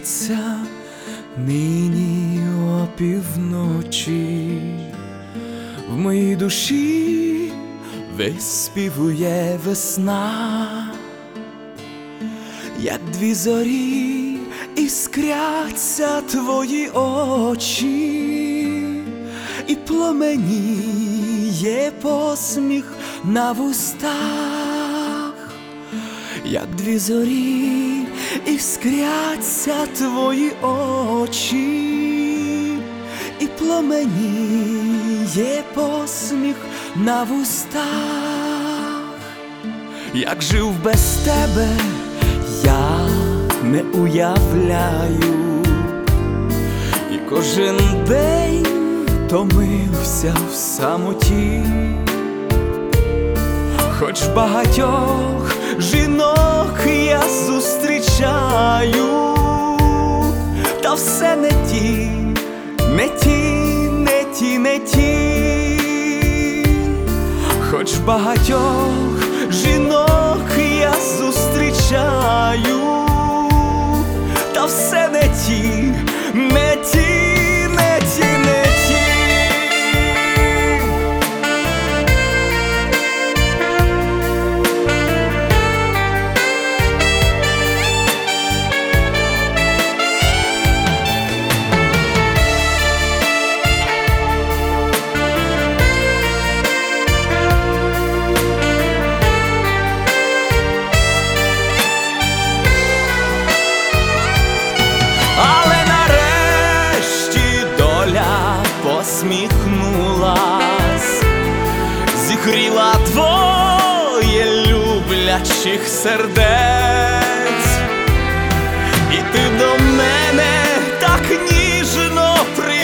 спиться нині опівночі, в моїй душі виспівує весна, як дві зорі іскряться твої очі, і пломеніє посміх на вустах, як дві зорі іскряться твої очі, і пломеніє посміх на вустах. Як жив без тебе, я не уявляю, і кожен день томився в самоті. Хоч багатьох жінок я зустрічаю, та все не ті, не ті, не ті, не ті. Хоч багатьох жінок я зустрічаю, та все не ті, не ті, не ті, не ті. Посміхнулась, зігріла двоє люблячих сердець, і ти до мене так ніжно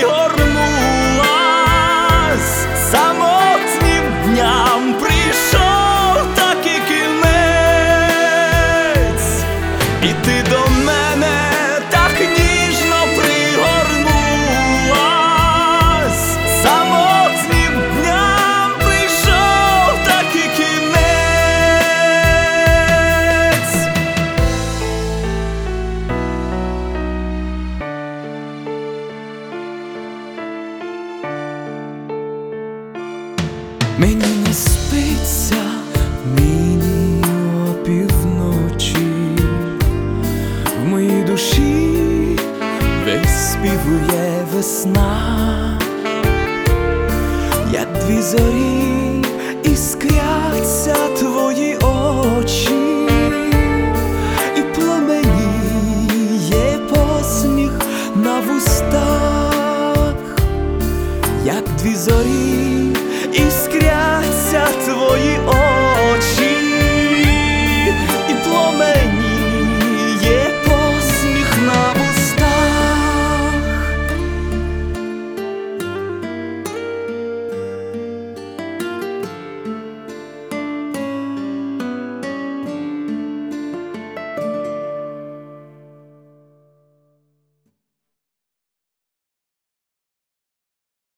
пригорнулась. Самотнім дням прийшов такий кінець, і ти до мене так ніжно пригорнулась. Самотнім дням прийшов такий кінець. Мені не спиться нині опівночі, в моїй душі виспівує весна, як дві зорі